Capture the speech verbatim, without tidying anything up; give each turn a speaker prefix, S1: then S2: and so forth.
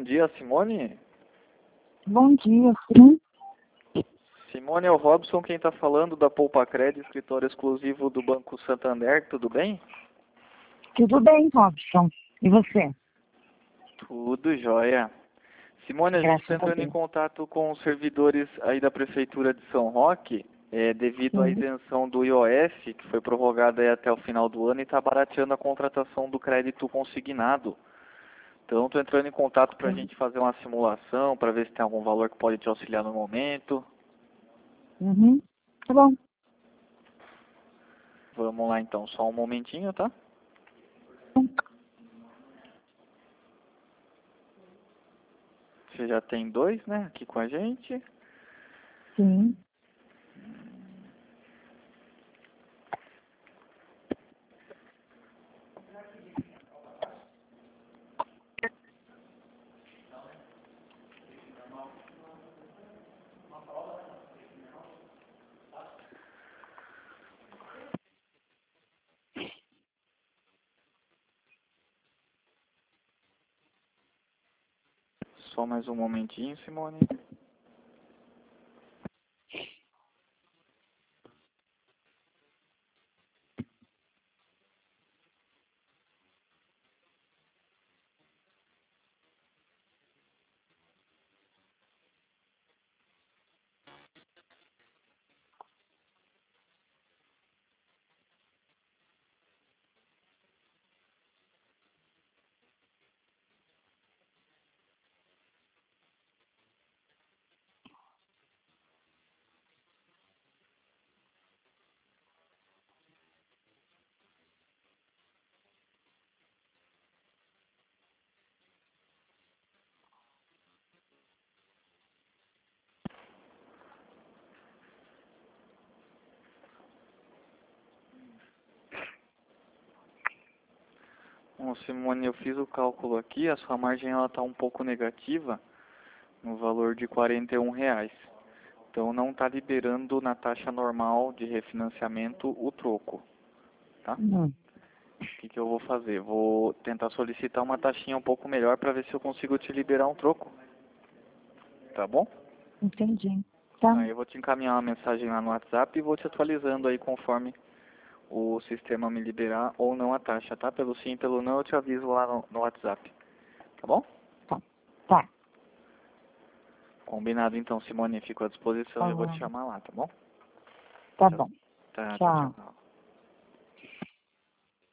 S1: dia, Simone.
S2: Bom dia, sim.
S1: Simone, é o Robson quem está falando da Poupa Crédito, escritório exclusivo do Banco Santander, tudo bem?
S2: Tudo bem, Robson. E você?
S1: Tudo jóia. Simone, a gente está entrando em contato com os servidores aí da Prefeitura de São Roque, é, devido à
S2: Sim.
S1: isenção do I O F, que foi prorrogada aí até o final do ano e está barateando a contratação do crédito consignado. Então, estou entrando em contato para a gente fazer uma simulação, para ver se tem algum valor que pode te auxiliar no momento.
S2: Uhum. Tá bom.
S1: Vamos lá então, só um momentinho, tá? Você já tem dois, né, aqui com a gente.
S2: Sim.
S1: Só mais um momentinho, Simone. Bom, Simone, eu fiz o cálculo aqui, a sua margem ela está um pouco negativa, no valor de quarenta e um reais. Então não está liberando na taxa normal de refinanciamento o troco, tá?
S2: Hum.
S1: O que, que eu vou fazer? Vou tentar solicitar uma taxinha um pouco melhor para ver se eu consigo te liberar um troco, tá bom?
S2: Entendi. Tá.
S1: Aí eu vou te encaminhar uma mensagem lá no WhatsApp e vou te atualizando aí conforme o sistema me liberar ou não a taxa, tá? Pelo sim, pelo não, eu te aviso lá no, no WhatsApp, tá bom?
S2: Tá. Tá.
S1: Combinado então, Simone, fico à disposição
S2: Tá
S1: e eu vou te
S2: bom.
S1: chamar lá, tá bom?
S2: Tá
S1: Tchau.
S2: bom.
S1: Tá, tchau,
S2: Tchau.
S1: tchau.